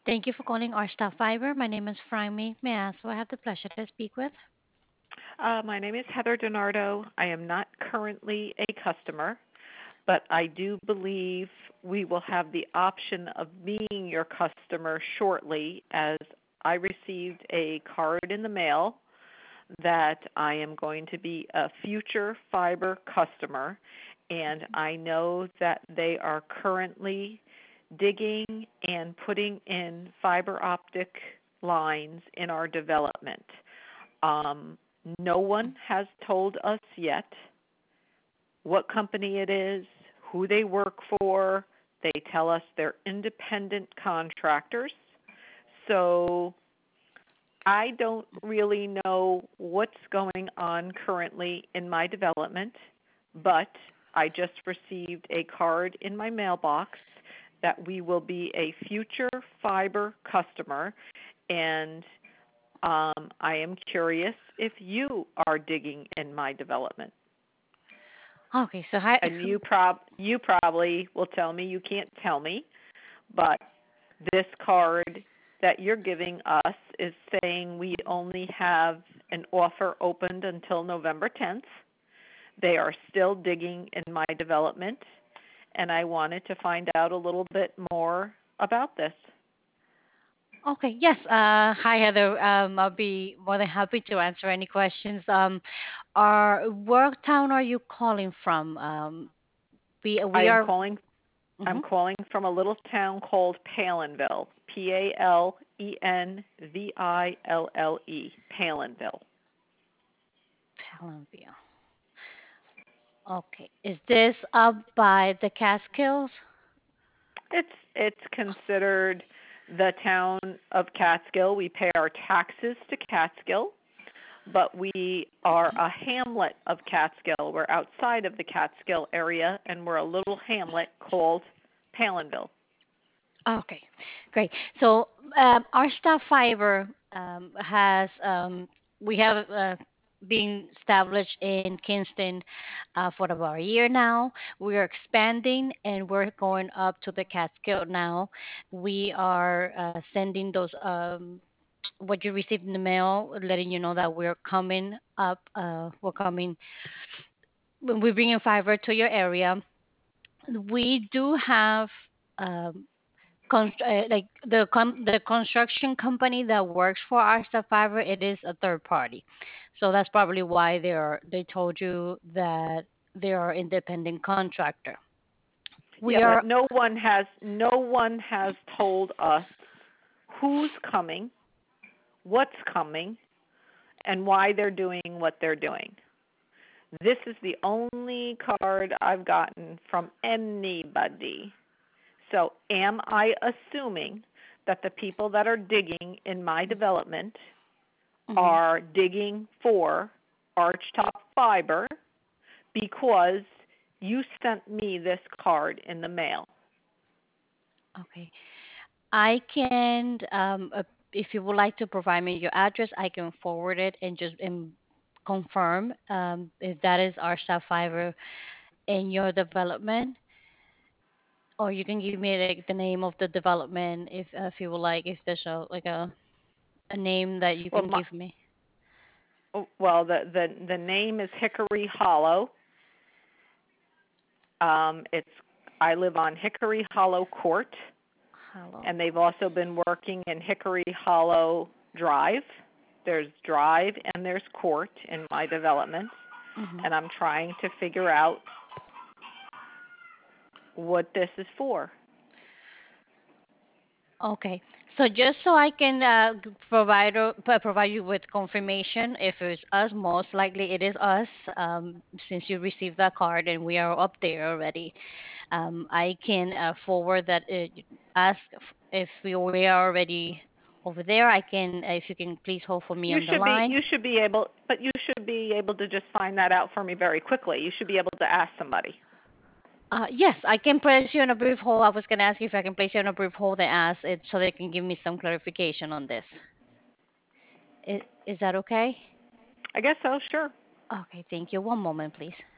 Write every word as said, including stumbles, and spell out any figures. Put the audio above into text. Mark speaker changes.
Speaker 1: Thank you for calling our staff fiber. My name is Franmy. May I ask who I have the pleasure to speak with?
Speaker 2: Uh, my name is Heather Donardo. I am not currently a customer, but I do believe we will have the option of being your customer shortly as I received a card in the mail that I am going to be a future fiber customer, and I know that they are currently digging and putting in fiber optic lines in our development. Um, no one has told us yet what company it is, who they work for. They tell us they're independent contractors. So I don't really know what's going on currently in my development, but I just received a card in my mailbox that we will be a future fiber customer, and um, I am curious if you are digging in my development.
Speaker 1: Okay, so hi.
Speaker 2: And you prob you probably will tell me you can't tell me, but this card that you're giving us is saying we only have an offer opened until November tenth. They are still digging in my development, and I wanted to find out a little bit more about this.
Speaker 1: Okay, yes. Uh, hi, Heather. Um, I'll be more than happy to answer any questions. Um, our where town are you calling from? Um, we
Speaker 2: I
Speaker 1: we
Speaker 2: am
Speaker 1: are.
Speaker 2: calling I'm
Speaker 1: Mhm.
Speaker 2: calling from a little town called Palinville, P A L E N V I L L E, Palinville.
Speaker 1: Palenville. Okay, is this up by the Catskills?
Speaker 2: It's it's considered the town of Catskill. We pay our taxes to Catskill, but we are a hamlet of Catskill. We're outside of the Catskill area, and we're a little hamlet called Palinville.
Speaker 1: Okay, great. So um, our staff fiber um, has um, we have uh, been established in Kingston uh, for about a year now. We are expanding and we're going up to the Catskill now. We are uh, sending those um, what you received in the mail, letting you know that we're coming up. Uh, we're coming. We're bringing fiber to your area. We do have. Um, con- uh, like the com- the construction company that works for Arsta Fiber, it is a third party, so that's probably why they are they told you that they are independent contractor.
Speaker 2: Yeah,
Speaker 1: We
Speaker 2: but
Speaker 1: are.
Speaker 2: no one has no one has told us who's coming, what's coming, and why they're doing what they're doing. This is the only card I've gotten from anybody. So, am I assuming that the people that are digging in my development
Speaker 1: Mhm.
Speaker 2: are digging for Archtop Fiber because you sent me this card in the mail?
Speaker 1: Okay, I can um uh, if you would like to provide me your address, I can forward it and just um, confirm um if that is Arsta Fiber in your development, or you can give me like the name of the development if uh, if you would like, if there's a like a a name that you
Speaker 2: Well,
Speaker 1: can
Speaker 2: my,
Speaker 1: give me.
Speaker 2: well, the the the name is Hickory Hollow. Um, it's I live on Hickory Hollow Court,
Speaker 1: Hello.
Speaker 2: and they've also been working in Hickory Hollow Drive. There's Drive and there's Court in my development,
Speaker 1: Hmm.
Speaker 2: and I'm trying to figure out what this is for.
Speaker 1: Okay. So just so I can uh, g- provide uh, p- provide you with confirmation, if it's us, most likely it is us, um, since you received that card and we are up there already. Um, I can uh, forward that. Uh, ask if if we we are already over there. I can, if you can please hold for me
Speaker 2: You
Speaker 1: on the
Speaker 2: should be
Speaker 1: line.
Speaker 2: you should be able, but you should be able to just find that out for me very quickly. You should be able to ask somebody.
Speaker 1: Uh, yes, I can place you on a brief hold. I was going to ask you if I can place you on a brief hold and ask it so they can give me some clarification on this. Is, is that okay?
Speaker 2: I guess so, sure.
Speaker 1: Okay, thank you. One moment, please.